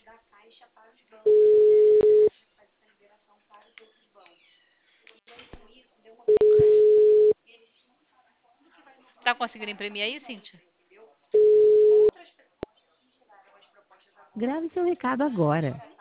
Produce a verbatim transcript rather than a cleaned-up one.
Tá conseguindo imprimir aí, Cíntia? Grave seu recado agora.